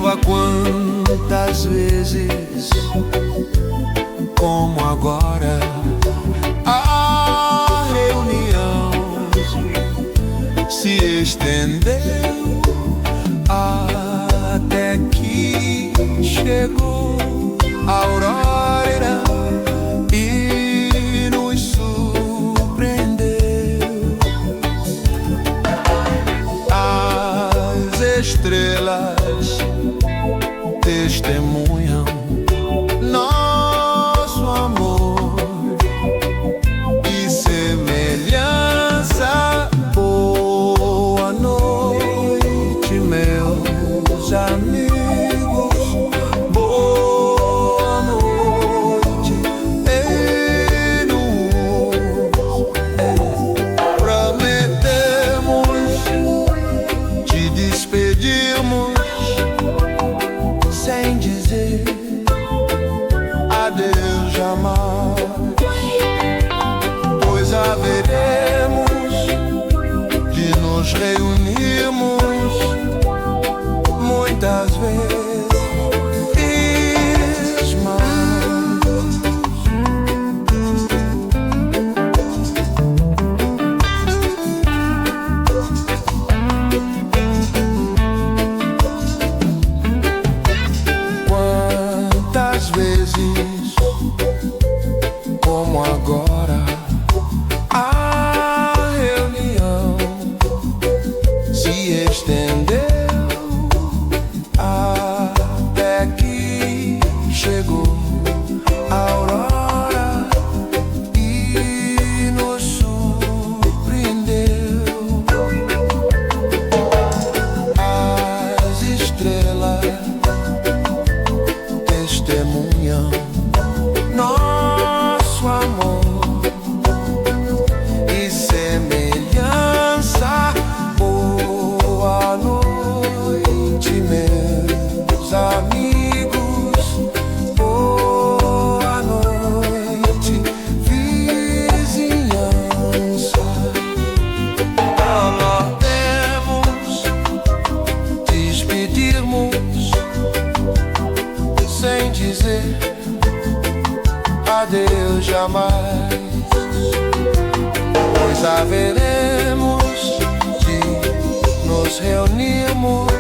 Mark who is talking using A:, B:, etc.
A: Perceba quantas vezes, como agora, a reunião se estendeu até que chegou a aurora e nos surpreendeu. As estrelas testemunham nosso amor e semelhança. Boa noite, meus amigos. Boa noite. Prometemos te despedirmos sem dizer adeus jamais, pois haveremos de nos reunirmos muitas vezes mais. Quantas vezes, como agora, a reunião se estendeu até que chegou a aurora e nos surpreendeu. As estrelas testemunham nosso amor e semelhança. Boa noite, meus amigos. Boa noite, vizinhança. Prometemos despedirmos sem dizer adeus jamais, pois haveremos de nos reunirmos